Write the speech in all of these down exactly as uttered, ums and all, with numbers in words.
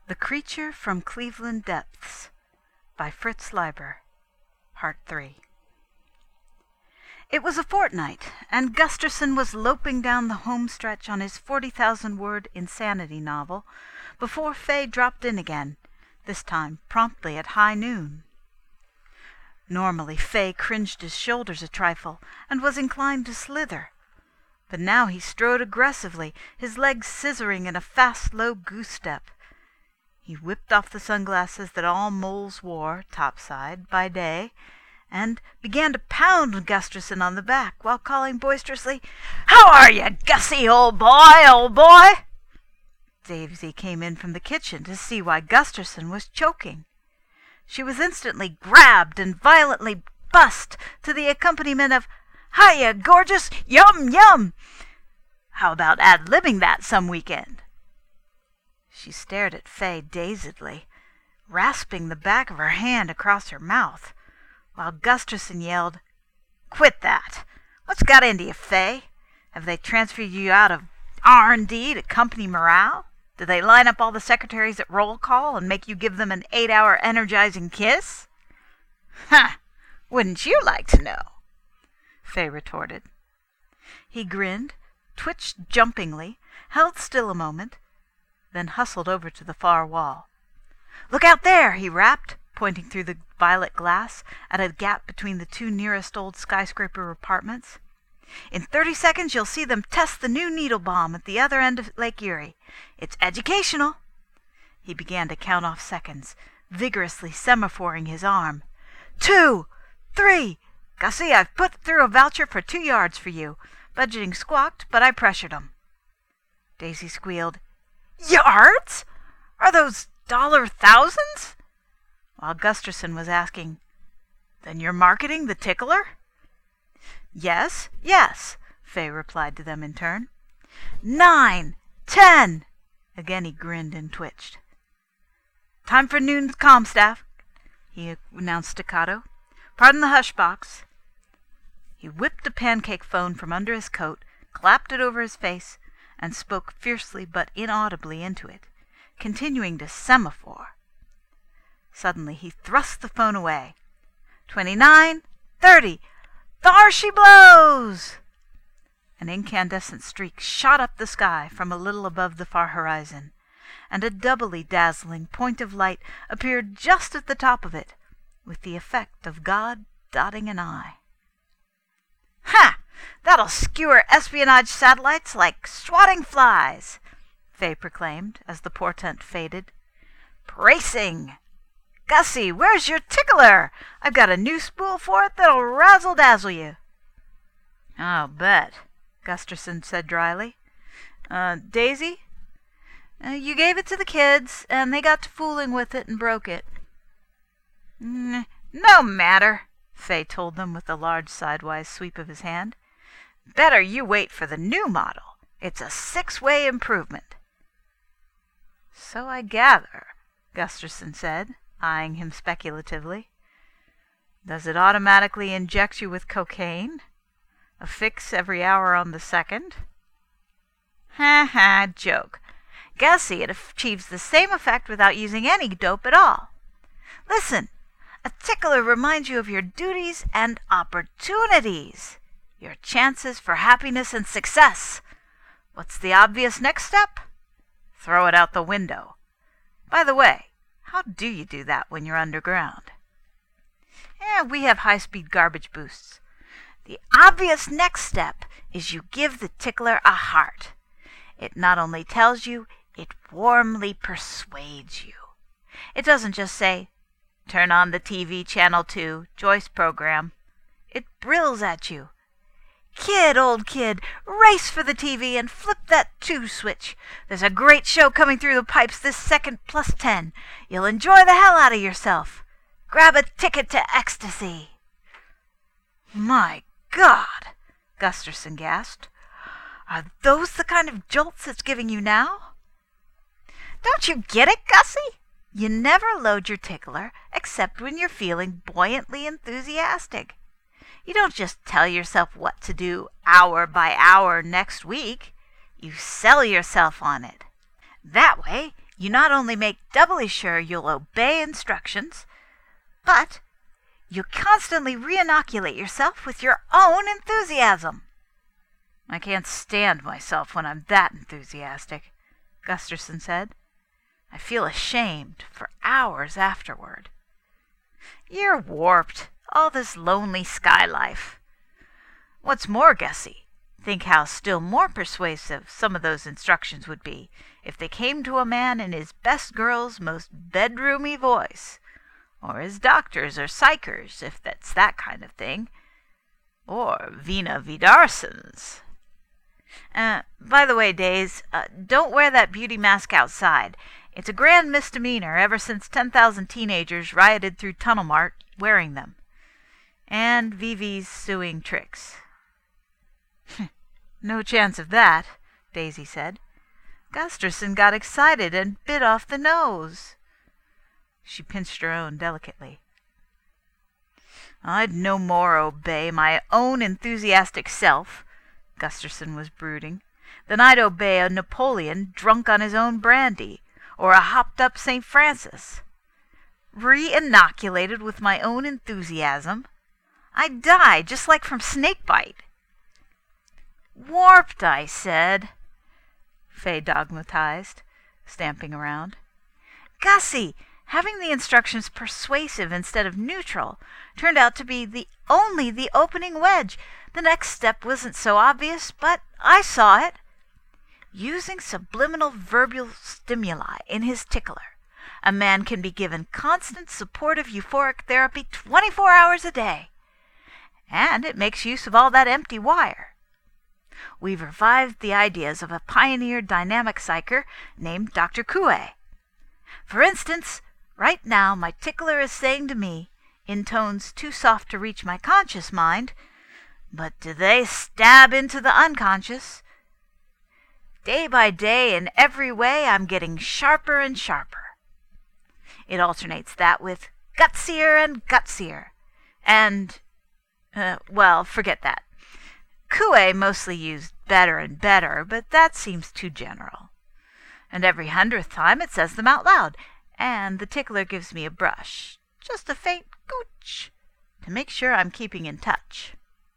The Creature from Cleveland Depths by Fritz Leiber. Part three. It was a fortnight, and Gusterson was loping down the home stretch on his forty thousand word insanity novel before Fay dropped in again, this time promptly at high noon. Normally Fay cringed his shoulders a trifle and was inclined to slither, but now he strode aggressively, his legs scissoring in a fast, low goose-step. He whipped off the sunglasses that all moles wore, topside, by day, and began to pound Gusterson on the back while calling boisterously, "How are you, Gussie, old boy, old boy?" Daisy came in from the kitchen to see why Gusterson was choking. She was instantly grabbed and violently bussed to the accompaniment of, "Hiya, gorgeous! Yum, yum! How about ad-libbing that some weekend?" She stared at Fay dazedly, rasping the back of her hand across her mouth, while Gusterson yelled, "Quit that! What's got into you, Fay? Have they transferred you out of R and D to company morale? Did they line up all the secretaries at roll call and make you give them an eight-hour energizing kiss?" "Ha! Wouldn't you like to know?" Fay retorted. He grinned, twitched jumpingly, held still a moment, then hustled over to the far wall. "Look out there!" he rapped, pointing through the violet glass at a gap between the two nearest old skyscraper apartments. "In thirty seconds you'll see them test the new needle bomb at the other end of Lake Erie. It's educational." He began to count off seconds, vigorously semaphoring his arm. "Two! Three! Gussie, I've put through a voucher for two yards for you. Budgeting squawked, but I pressured 'em." Daisy squealed, "Yards? Are those dollar thousands?" While Gusterson was asking, "Then you're marketing the tickler?" "Yes, yes," Fay replied to them in turn. "Nine! Ten!" Again he grinned and twitched. "Time for noon's comm staff," he announced staccato. "Pardon the hush box." He whipped a pancake phone from under his coat, clapped it over his face, and spoke fiercely but inaudibly into it, continuing to semaphore. Suddenly he thrust the phone away. "Twenty-nine! Thirty! Thar she blows!" An incandescent streak shot up the sky from a little above the far horizon, and a doubly dazzling point of light appeared just at the top of it, with the effect of God dotting an I. "Ha! That'll skewer espionage satellites like swatting flies," Fay proclaimed as the portent faded. "Bracing! Gussie, where's your tickler? I've got a new spool for it that'll razzle-dazzle you." "I'll bet," Gusterson said dryly. Uh, Daisy? Uh, you gave it to the kids, and they got to fooling with it and broke it." "No matter," Fay told them with a large sidewise sweep of his hand. "Better you wait for the new model. It's a six-way improvement." "So I gather," Gusterson said, eyeing him speculatively. "Does it automatically inject you with cocaine? A fix every hour on the second?" "Ha ha, joke. Gussie, it achieves the same effect without using any dope at all. Listen, a tickler reminds you of your duties and opportunities, your chances for happiness and success. What's the obvious next step? Throw it out the window. By the way, how do you do that when you're underground?" "Eh, we have high-speed garbage boosts. The obvious next step is you give the tickler a heart. It not only tells you, it warmly persuades you. It doesn't just say, 'Turn on the T V channel two, Joyce program.' It brills at you. 'Kid, old kid, race for the T V and flip that two switch. There's a great show coming through the pipes this second plus ten. You'll enjoy the hell out of yourself. Grab a ticket to ecstasy.'" "My God!" Gusterson gasped. "Are those the kind of jolts it's giving you now?" "Don't you get it, Gussie? You never load your tickler except when you're feeling buoyantly enthusiastic. You don't just tell yourself what to do hour by hour next week. You sell yourself on it. That way, You not only make doubly sure you'll obey instructions, but you constantly re-inoculate yourself with your own enthusiasm." "I can't stand myself when I'm that enthusiastic," Gusterson said. "I feel ashamed for hours afterward." "You're warped. All this lonely sky life. What's more, Gussie, think how still more persuasive some of those instructions would be if they came to a man in his best girl's most bedroomy voice. Or his doctors or psychers, if that's that kind of thing. Or Vina Vidarsson's. Uh, by the way, Days, uh, don't wear that beauty mask outside. It's a grand misdemeanor ever since ten thousand teenagers rioted through Tunnel Mart wearing them. And Vivi's suing Trix." "No chance of that," Daisy said. "Gusterson got excited and bit off the nose." She pinched her own delicately. "I'd no more obey my own enthusiastic self," Gusterson was brooding, "than I'd obey a Napoleon drunk on his own brandy, or a hopped-up Saint Francis. Re-inoculated with my own enthusiasm? I'd die just like from snakebite." "Warped, I said," Faye dogmatized, stamping around. "Gussie, having the instructions persuasive instead of neutral turned out to be the only the opening wedge. The next step wasn't so obvious, but I saw it. Using subliminal verbal stimuli in his tickler, a man can be given constant supportive euphoric therapy twenty-four hours a day. And it makes use of all that empty wire. We've revived the ideas of a pioneer dynamic psycher named Doctor Coué. For instance, right now my tickler is saying to me, in tones too soft to reach my conscious mind, but do they stab into the unconscious? Day by day, in every way, I'm getting sharper and sharper. It alternates that with gutsier and gutsier. And, uh, well, forget that. Coué mostly used better and better, but that seems too general. And every hundredth time it says them out loud, and the tickler gives me a brush, just a faint gooch, to make sure I'm keeping in touch."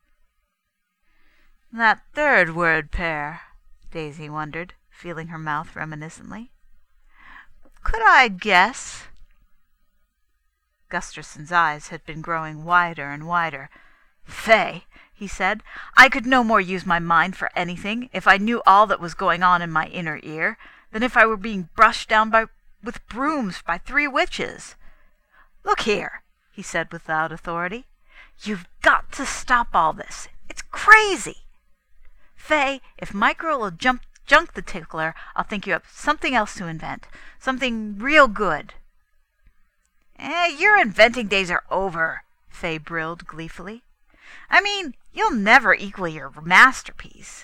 "That third word pair," Daisy wondered, feeling her mouth reminiscently. "Could I guess?" Gusterson's eyes had been growing wider and wider. "Faye," he said, "I could no more use my mind for anything if I knew all that was going on in my inner ear than if I were being brushed down by with brooms by three witches. Look here," he said with loud authority, "you've got to stop all this. It's crazy. Faye, if Micro will jump, junk the tickler, I'll think you up something else to invent. Something real good." "Eh, your inventing days are over," Faye brilled gleefully. "I mean, you'll never equal your masterpiece."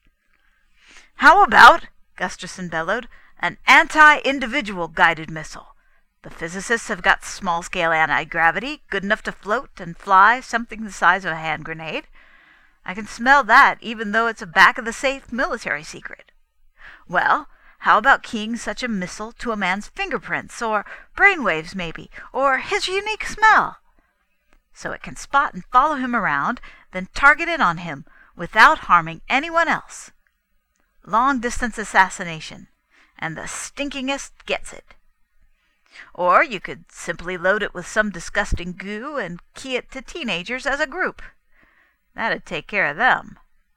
"How about," Gusterson bellowed, "an anti-individual guided missile? The physicists have got small-scale anti-gravity, good enough to float and fly something the size of a hand grenade. I can smell that, even though it's a back-of-the-safe military secret. Well, how about keying such a missile to a man's fingerprints, or brainwaves maybe, or his unique smell? So it can spot and follow him around, then target in on him without harming anyone else. Long-distance assassination, and the stinkingest gets it. Or you could simply load it with some disgusting goo and key it to teenagers as a group. That'd take care of them.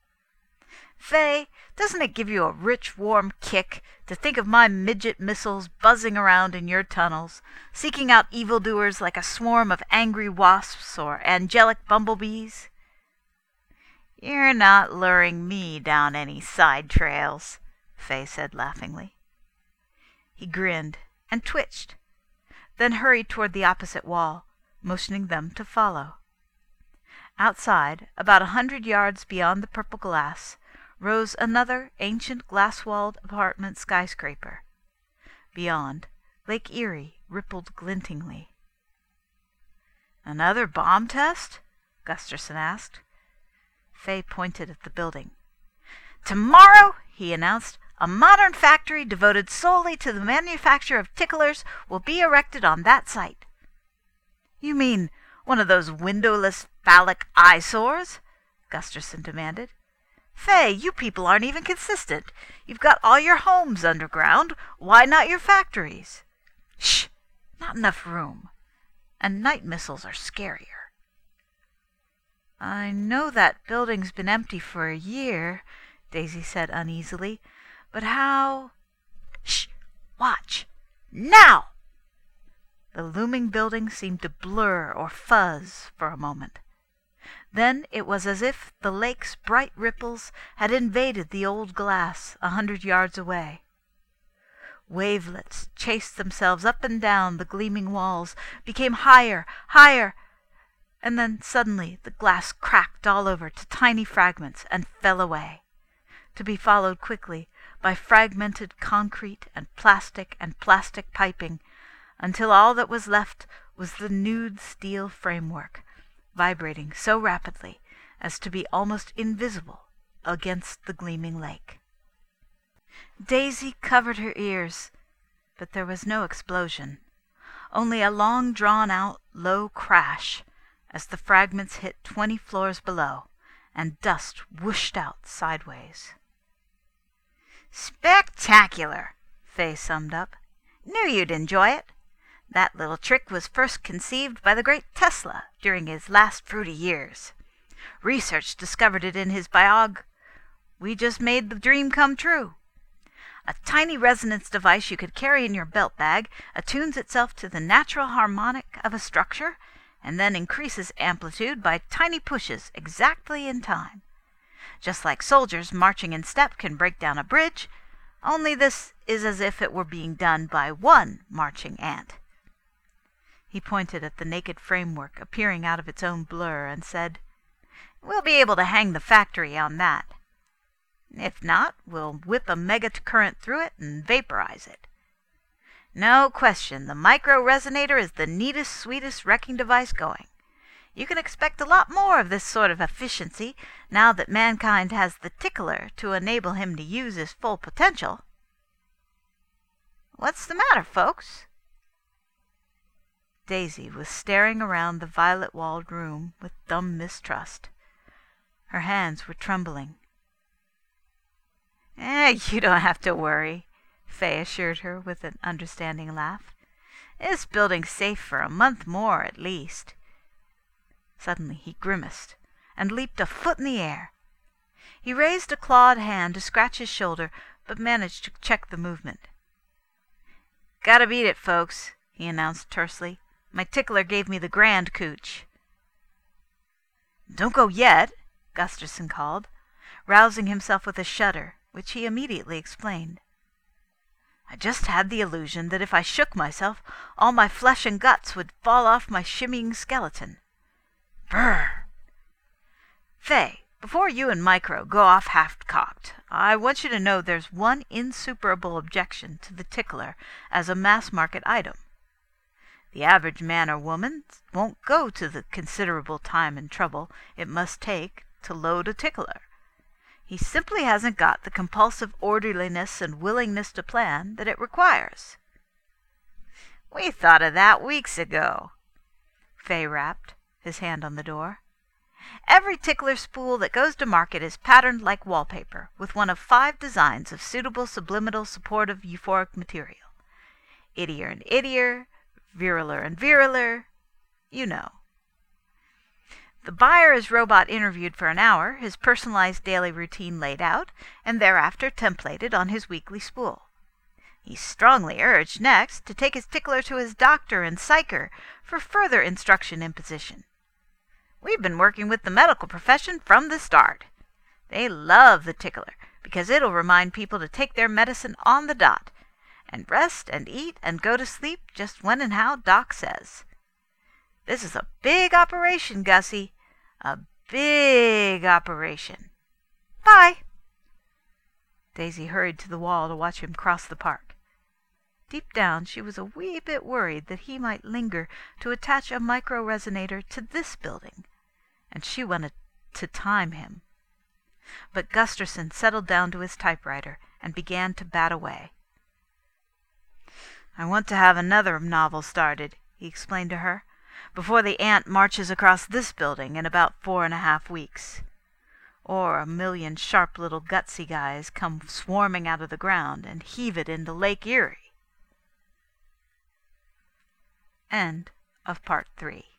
Faye, doesn't it give you a rich, warm kick to think of my midget missiles buzzing around in your tunnels, seeking out evildoers like a swarm of angry wasps or angelic bumblebees? "You're not luring me down any side trails," Faye said laughingly. He grinned and twitched, then hurried toward the opposite wall, motioning them to follow. Outside, about a hundred yards beyond the purple glass, rose another ancient glass-walled apartment skyscraper. Beyond, Lake Erie rippled glintingly. "Another bomb test?" Gusterson asked. Faye pointed at the building. "Tomorrow," he announced, A modern factory devoted solely to the manufacture of ticklers will be erected on that site." "You mean one of those windowless phallic eyesores?" Gusterson demanded. "Fay, you people aren't even consistent. You've got all your homes underground. Why not your factories?" "Shh! Not enough room. And night missiles are scarier." "I know that building's been empty for a year," Daisy said uneasily. "But how—" "Shh! Watch! Now!" The looming building seemed to blur or fuzz for a moment. Then it was as if the lake's bright ripples had invaded the old glass a hundred yards away. Wavelets chased themselves up and down the gleaming walls, became higher, higher, and then suddenly the glass cracked all over to tiny fragments and fell away, to be followed quickly by fragmented concrete and plastic and plastic piping, until all that was left was the nude steel framework, vibrating so rapidly as to be almost invisible against the gleaming lake. Daisy covered her ears, but there was no explosion, only a long drawn-out low crash as the fragments hit twenty floors below, and dust whooshed out sideways. "Spectacular!" Fay summed up. "Knew you'd enjoy it. That little trick was first conceived by the great Tesla during his last fruity years. Research discovered it in his biog. We just made the dream come true. A tiny resonance device you could carry in your belt bag attunes itself to the natural harmonic of a structure and then increases amplitude by tiny pushes exactly in time. Just like soldiers marching in step can break down a bridge, only this is as if it were being done by one marching ant." He pointed at the naked framework appearing out of its own blur and said, "We'll be able to hang the factory on that. If not, we'll whip a megacurrent through it and vaporize it. No question, the micro-resonator is the neatest, sweetest wrecking device going. You can expect a lot more of this sort of efficiency now that mankind has the tickler to enable him to use his full potential. What's the matter, folks?" Daisy was staring around the violet-walled room with dumb mistrust. Her hands were trembling. "Eh, you don't have to worry," Fay assured her with an understanding laugh. "This building's safe for a month more, at least." Suddenly he grimaced and leaped a foot in the air. He raised a clawed hand to scratch his shoulder, but managed to check the movement. "Gotta beat it, folks," he announced tersely. "My tickler gave me the grand cooch." "Don't go yet," Gusterson called, rousing himself with a shudder, which he immediately explained. "I just had the illusion that if I shook myself, all my flesh and guts would fall off my shimmying skeleton. Brrr! Fay, before you and Micro go off half-cocked, I want you to know there's one insuperable objection to the tickler as a mass-market item. The average man or woman won't go to the considerable time and trouble it must take to load a tickler. He simply hasn't got the compulsive orderliness and willingness to plan that it requires." "We thought of that weeks ago," Fay rapped, his hand on the door. "Every tickler spool that goes to market is patterned like wallpaper, with one of five designs of suitable subliminal supportive euphoric material. Ittier and ittier, viriler and viriler, you know. The buyer is robot interviewed for an hour, his personalized daily routine laid out, and thereafter templated on his weekly spool. He's strongly urged next to take his tickler to his doctor and psycher for further instruction imposition. We've been working with the medical profession from the start. They love the tickler because it'll remind people to take their medicine on the dot, and rest and eat and go to sleep just when and how Doc says. This is a big operation, Gussie. A big operation. Bye." Daisy hurried to the wall to watch him cross the park. Deep down she was a wee bit worried that he might linger to attach a micro-resonator to this building, and she wanted to time him. But Gusterson settled down to his typewriter and began to bat away. "I want to have another novel started," he explained to her, "before the ant marches across this building in about four and a half weeks. Or a million sharp little gutsy guys come swarming out of the ground and heave it into Lake Erie." End of part three.